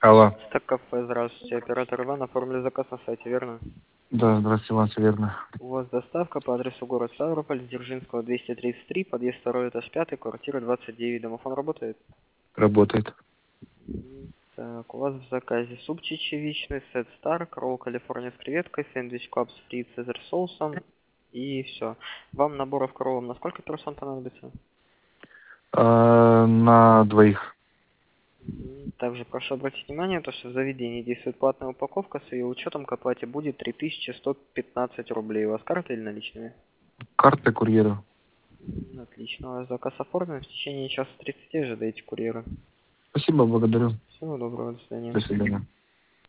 Алло. Так, кафе, здравствуйте. Оператор Иван, оформили заказ на сайте, верно? Да, здравствуйте, Иван, всё верно. У вас доставка по адресу город Ставрополь, Дзержинского, 233, подъезд 2, этаж 5, квартира 29. Домофон работает? Работает. Так, у вас в заказе суп чечевичный, сет Старк, ролл Калифорния с креветкой, сэндвич клаб с фри цезарь соусом и все. Вам наборов коровам на сколько персон понадобится? На двоих. Также прошу обратить внимание, то, что в заведении действует платная упаковка, с ее учетом к оплате будет 3115 рублей. У вас карта или наличными? Карта курьера. Отлично, у вас заказ оформлен, в течение часа 30 ожидайте курьера. Спасибо, благодарю. Всего доброго, до свидания. До свидания.